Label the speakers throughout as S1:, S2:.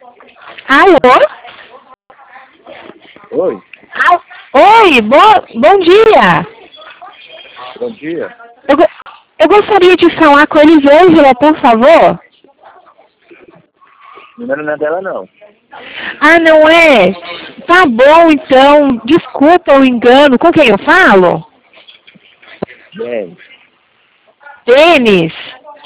S1: Alô?
S2: Oi,
S1: Oi, bom dia.
S2: bom dia.
S1: Eu gostaria de falar com a Elisângela, por favor.
S2: O número não é dela, não.
S1: Ah, não é? Tá bom, então. Desculpa o engano. Com quem eu falo?
S2: Bem,
S1: Denis.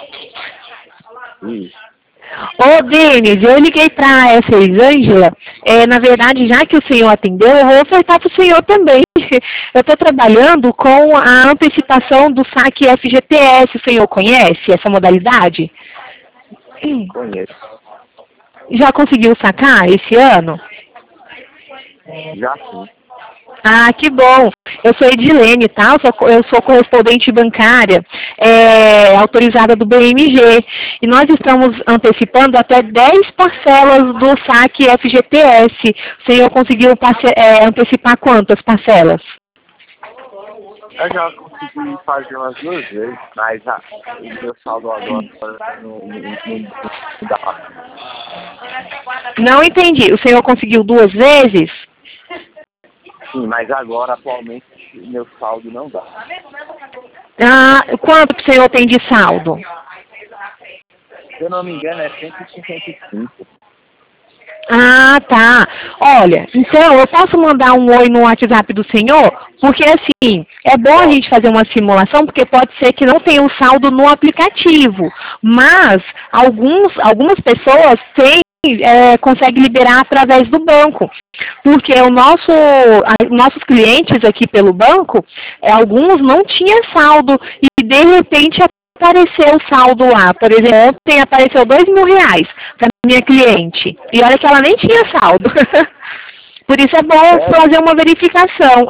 S2: isso.
S1: Ô, Denis, eu liguei para essa Elisângela. Na verdade, já que o senhor atendeu, eu vou ofertar para o senhor também. Eu estou trabalhando com a antecipação do saque FGTS. O senhor conhece essa modalidade?
S2: Conheço.
S1: Já conseguiu sacar esse ano?
S2: Já sim.
S1: Ah, que bom. Eu sou Edilene, tá? Eu sou correspondente bancária, autorizada do BMG. E nós estamos antecipando até 10 parcelas do saque FGTS. O senhor conseguiu antecipar quantas parcelas?
S2: Eu já consegui fazer umas 2 vezes, mas o meu saldo agora não dá.
S1: Não entendi. O senhor conseguiu 2 vezes?
S2: Sim, mas agora, atualmente, meu saldo não dá.
S1: Ah, quanto que o senhor tem de saldo?
S2: Se eu não me engano, é 155.
S1: Ah, tá. Olha, então eu posso mandar um oi no WhatsApp do senhor? Porque assim, é bom a gente fazer uma simulação, porque pode ser que não tenha o saldo no aplicativo. Mas algumas pessoas conseguem liberar através do banco. Porque nossos clientes aqui pelo banco, alguns não tinham saldo e de repente apareceu o saldo lá. Por exemplo, ontem apareceu R$ 2.000 para minha cliente. E olha que ela nem tinha saldo. Por isso é bom fazer uma verificação.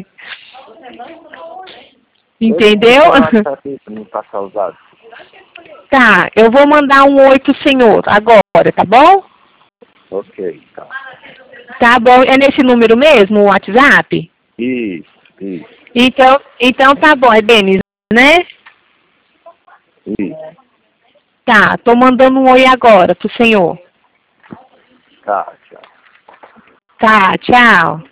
S1: Entendeu?
S2: Não passar os dados.
S1: Tá, eu vou mandar um oi pro senhor agora, tá bom?
S2: Ok, tá.
S1: Tá bom. É nesse número mesmo, o WhatsApp?
S2: Isso.
S1: Então tá bom, é Denis, né?
S2: Isso.
S1: Tá, tô mandando um oi agora pro senhor.
S2: Tá, tchau.
S1: Tá, tchau.